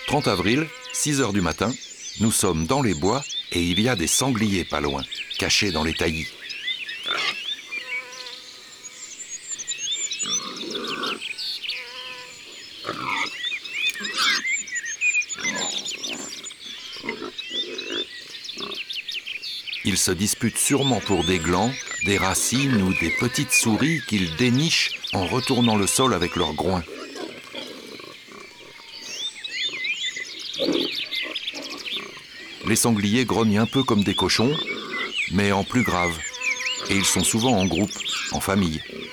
30 avril, 6 heures du matin, nous sommes dans les bois et il y a des sangliers pas loin, cachés dans les taillis. Ils se disputent sûrement pour des glands, des racines ou des petites souris qu'ils dénichent en retournant le sol avec leurs groins. Les sangliers grognent un peu comme des cochons, mais en plus grave. Et ils sont souvent en groupe, en famille.